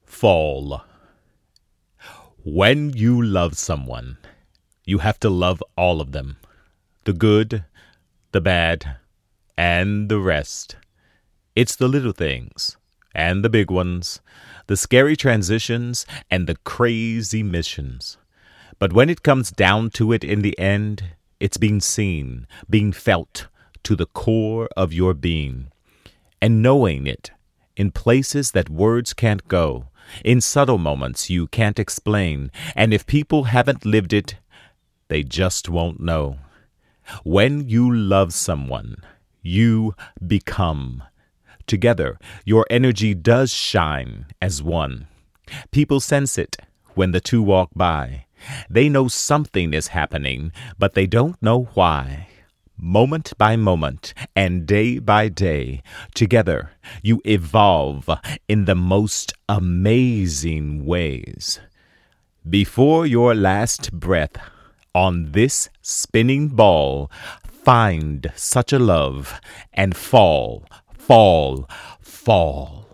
Fall. When you love someone, you have to love all of them. The good, the bad, and the rest. It's the little things, and the big ones, the scary transitions, and the crazy missions. But when it comes down to it in the end, it's being seen, being felt to the core of your being, and knowing it in places that words can't go, in subtle moments you can't explain, and if people haven't lived it, they just won't know. When you love someone, you become. Together, your energy does shine as one. People sense it when the two walk by. They know something is happening, but they don't know why. Moment by moment and day by day, together you evolve in the most amazing ways. Before your last breath on this spinning ball, find such a love and fall, fall, fall.